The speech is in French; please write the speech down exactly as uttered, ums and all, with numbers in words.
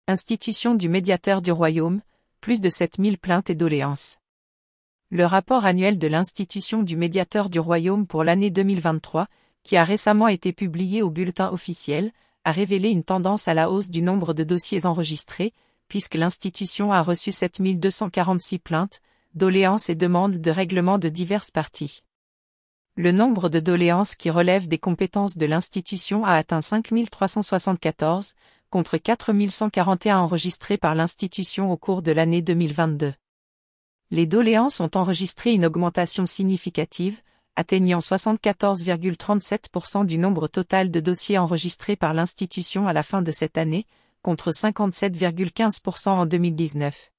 Institution du médiateur du Royaume, plus de sept mille plaintes et doléances. Le rapport annuel de l'Institution du médiateur du Royaume pour l'année deux mille vingt-trois, qui a récemment été publié au Bulletin officiel, a révélé une tendance à la hausse du nombre de dossiers enregistrés, puisque l'institution a reçu sept mille deux cent quarante-six plaintes, doléances et demandes de règlement de diverses parties. Le nombre de doléances qui relèvent des compétences de l'institution a atteint cinq mille trois cent soixante-quatorze, contre quatre mille cent quarante et un enregistrées par l'institution au cours de l'année deux mille vingt-deux. Les doléances ont enregistré une augmentation significative, atteignant soixante-quatorze virgule trente-sept pour cent du nombre total de dossiers enregistrés par l'institution à la fin de cette année, contre cinquante-sept virgule quinze pour cent en deux mille dix-neuf.